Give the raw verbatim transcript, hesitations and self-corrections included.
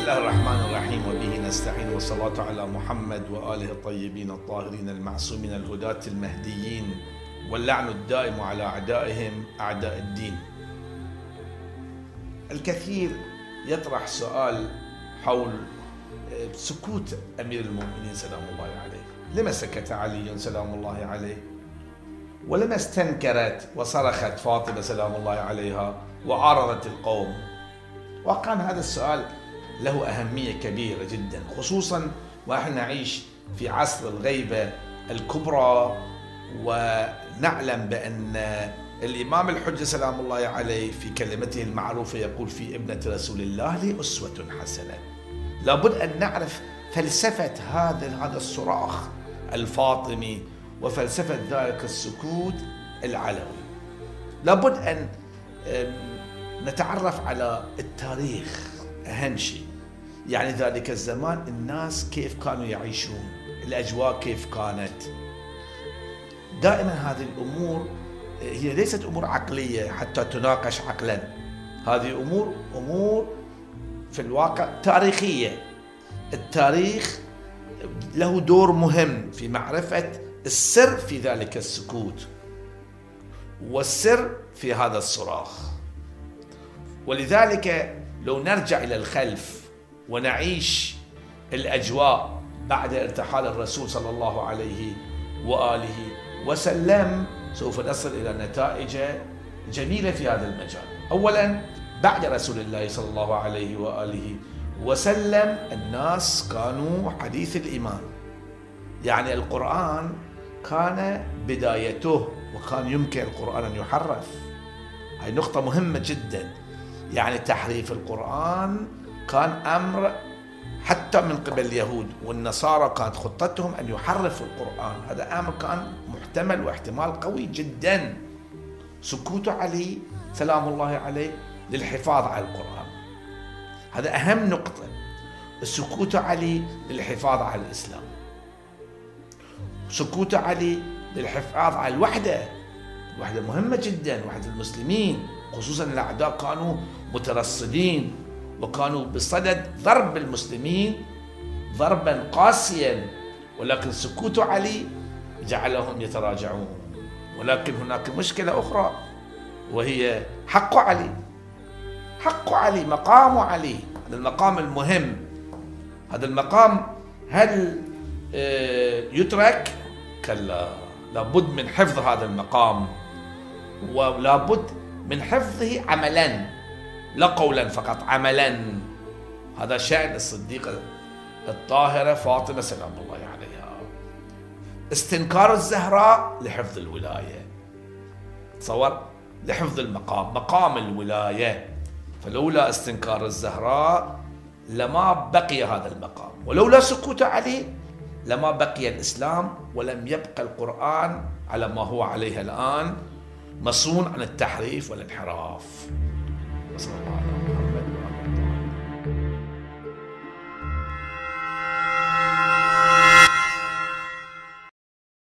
الله الرحمن الرحيم، وبه نستعين، والصلاة على محمد وآله الطيبين الطاهرين المعصومين الهداة المهديين، واللعن الدائم على أعدائهم أعداء الدين. الكثير يطرح سؤال حول سكوت أمير المؤمنين سلام الله عليه. لما سكت علي سلام الله عليه؟ ولما استنكرت وصرخت فاطمة سلام الله عليها وعارضت القوم؟ وكان هذا السؤال له أهمية كبيرة جدا، خصوصا ونحن نعيش في عصر الغيبة الكبرى، ونعلم بأن الإمام الحجة سلام الله عليه في كلمته المعروفة يقول في ابنة رسول الله لي أسوة حسنة. لابد أن نعرف فلسفة هذا هذا الصراخ الفاطمي وفلسفة ذلك السكوت العلوي. لابد أن نتعرف على التاريخ، أهم شيء، يعني ذلك الزمان الناس كيف كانوا يعيشون، الأجواء كيف كانت. دائما هذه الأمور هي ليست أمور عقلية حتى تناقش عقلا، هذه أمور أمور في الواقع تاريخية. التاريخ له دور مهم في معرفة السر في ذلك السكوت والسر في هذا الصراخ. ولذلك لو نرجع إلى الخلف ونعيش الأجواء بعد ارتحال الرسول صلى الله عليه وآله وسلم، سوف نصل إلى نتائج جميلة في هذا المجال. أولا، بعد رسول الله صلى الله عليه وآله وسلم الناس كانوا حديث الإيمان، يعني القرآن كان بدايته، وكان يمكن القرآن أن يحرف. هذه نقطة مهمة جدا، يعني تحريف القرآن كان أمر حتى من قبل اليهود والنصارى، كانت خطتهم أن يحرفوا القرآن. هذا أمر كان محتمل واحتمال قوي جدا. سكوت علي سلام الله عليه للحفاظ على القرآن، هذا أهم نقطة. السكوت علي للحفاظ على الإسلام، سكوت علي للحفاظ على الوحدة. الوحدة مهمة جدا، وحدة المسلمين، خصوصا الأعداء كانوا مترصدين وكانوا بصدد ضرب المسلمين ضربا قاسيا، ولكن سكوت علي جعلهم يتراجعون. ولكن هناك مشكلة أخرى، وهي حق علي. حق علي، مقام علي، هذا المقام المهم. هذا المقام هل يترك؟ كلا، لابد من حفظ هذا المقام، ولابد من حفظه عملا، لا قولا فقط، عملا. هذا شأن الصديقة الطاهرة فاطمة سلام الله عليها. استنكار الزهراء لحفظ الولاية، تصور، لحفظ المقام، مقام الولاية. فلولا استنكار الزهراء لما بقي هذا المقام، ولولا سكوت عليه لما بقي الإسلام، ولم يبقى القرآن على ما هو عليه الآن، مصون عن التحريف والانحراف. صلى الله عليه وسلم.